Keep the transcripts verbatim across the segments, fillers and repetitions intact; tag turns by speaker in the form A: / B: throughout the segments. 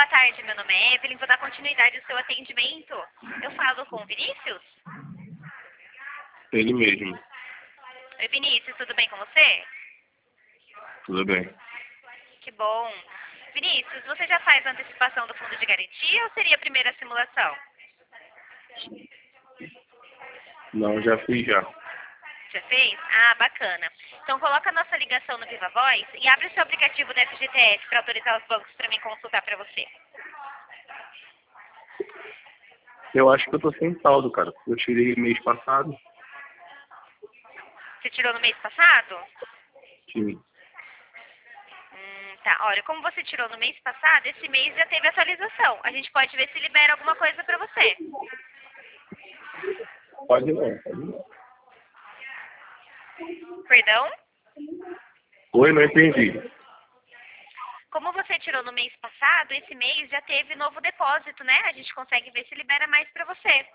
A: boa tarde, meu nome é Evelyn, vou dar continuidade ao seu atendimento. Eu falo com o Vinícius?
B: Ele mesmo.
A: Oi, Vinícius, tudo bem com você?
B: Tudo bem.
A: Que bom. Vinícius, você já faz a antecipação do fundo de garantia ou seria a primeira simulação?
B: Não, já fiz já.
A: Já fez? Ah, bacana. Então coloca a nossa ligação no Viva Voz e abre o seu aplicativo da F G T S para autorizar os bancos para mim consultar para você.
B: Eu acho que eu tô sem saldo, cara. Eu tirei mês passado.
A: Você tirou no mês passado?
B: Sim.
A: Hum, tá. Olha, como você tirou no mês passado, esse mês já teve atualização. A gente pode ver se libera alguma coisa para você.
B: Pode não, pode não.
A: Perdão?
B: Oi, não entendi.
A: Como você tirou no mês passado, esse mês já teve novo depósito, né? A gente consegue ver se libera mais para você.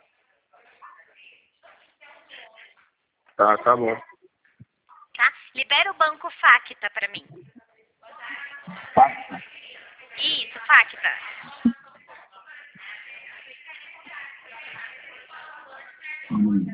B: Tá, tá bom.
A: Tá? Libera o banco Facta para mim. Isso, Facta.
B: Hum.